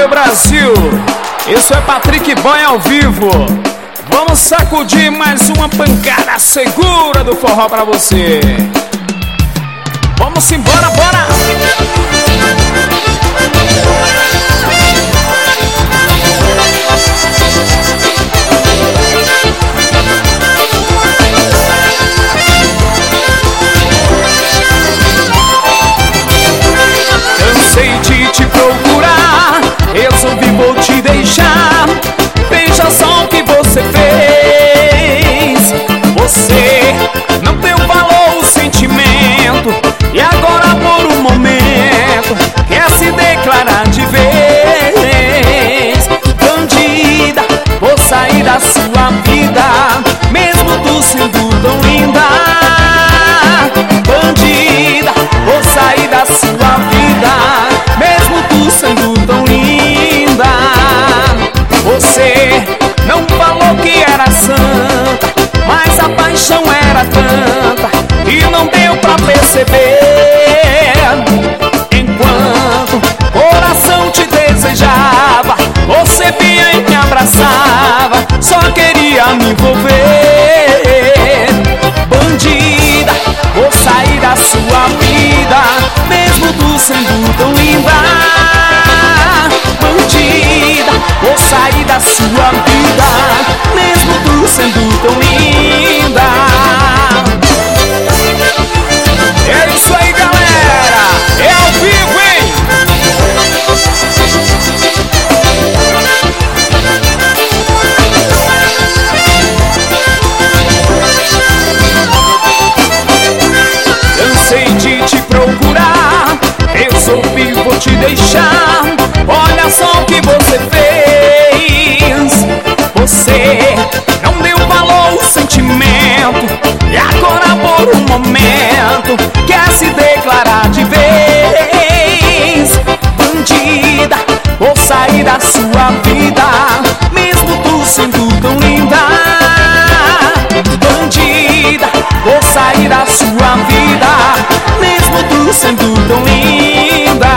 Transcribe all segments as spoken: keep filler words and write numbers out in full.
meu Brasil. Isso é Patrick Boy ao vivo. Vamos sacudir mais uma pancada segura do forró pra você. Vamos embora, bora! Cansei de te procurar, resolvi vou te deixar. Veja só o que você fez. Você não deu valor ao sentimento e agora por um momento quer se declarar de vez. Bandida, vou sair da sua vida, mesmo tu sendo tão linda. Bandida, vou sair da sua vida, mesmo tu sendo tão linda. Você não falou que era santa, mas a paixão era tanta e não deu pra perceber. Enquanto o coração te desejava, você vinha e me abraçava, só queria me envolver. Bandida, vou sair da sua vida, mesmo tu sendo tão linda. Bandida, vou sair da sua vida, mesmo tu sendo tão linda. É isso aí, galera, é ao vivo, hein? Cansei de te procurar, resolvi vou te deixar. Olha só o que você fez. Você não deu valor ao sentimento e agora por um momento quer se declarar de vez. Bandida, vou sair da sua vida, mesmo tu sendo tão linda. Bandida, vou sair da sua vida, mesmo tu sendo tão linda.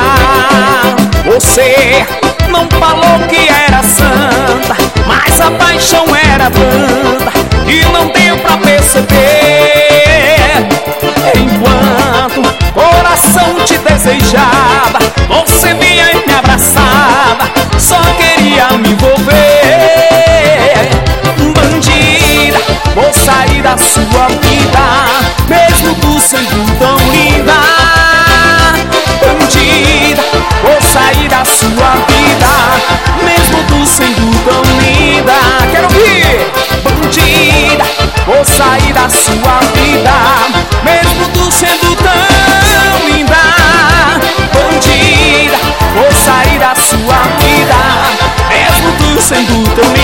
Você não falou que era santa, mas a paixão era tanta e não deu pra perceber. Enquanto o coração te desejava, você vinha e me abraçava, só queria me envolver. Bandida, vou sair da sua vida, mesmo tu sendo tão linda. Bandida, vou sair da sua vida, mesmo tu sendo tão linda. Quero ouvir! Bandida, vou sair da sua vida, mesmo tu sendo tão linda. Bandida, vou sair da sua vida, mesmo tu sendo tão